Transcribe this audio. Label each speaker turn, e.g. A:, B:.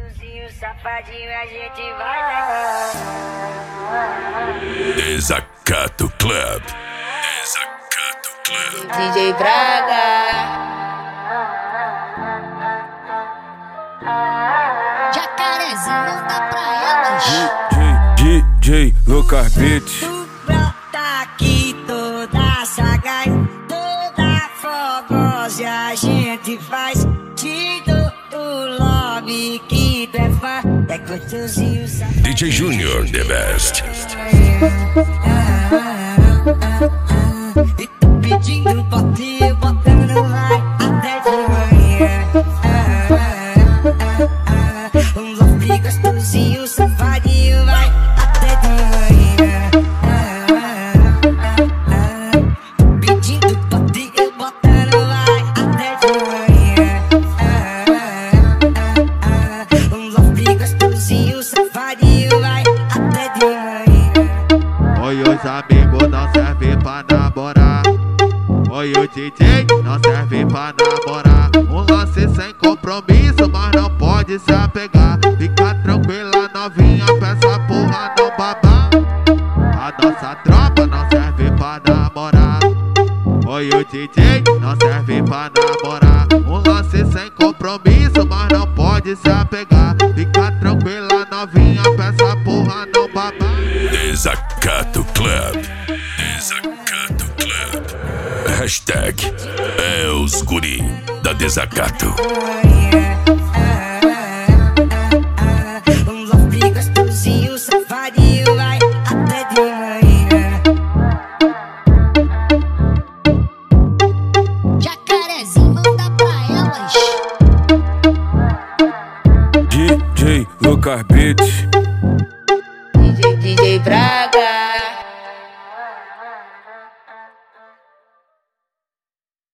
A: gostosinho, safadinho, a gente vai dar.
B: Desacato Club. Desacato Club.
C: DJ Braga. Jacarezinho da praia.
D: DJ Lucas Beats.
A: Tu brota aqui toda sagaz, toda fogosa, a gente faz. Te dou o love que tu é fã, é gostosinho, safadinho.
B: DJ Junior, the best.
A: E tô pedindo bote, botando vai até de manhã. Um love gostosinho, safadinho, vai até de manhã. Pedindo bote, botando vai até de manhã. Um love gostosinho, safadinho, vai até de manhã.
E: Oi, os amigos não servem pra namorar. Oi, o DJ não serve pra namorar. Um lance sem compromisso, mas não pode se apegar. Fica tranquila, novinha, pra essa porra não babar. A nossa tropa não serve pra namorar. Oi, o DJ não serve pra namorar. Um lance sem compromisso, mas não pode se apegar. Fica tranquila, novinha, pra essa porra não babar.
B: Desacato Club. Desacato Club. Hashtag é os guri da Desacato.
A: Um love gostosinho, safadinho, vai até de manhã.
C: Jacarezinho da praia.
D: DJ Lucas Beats.
C: DJ Braga.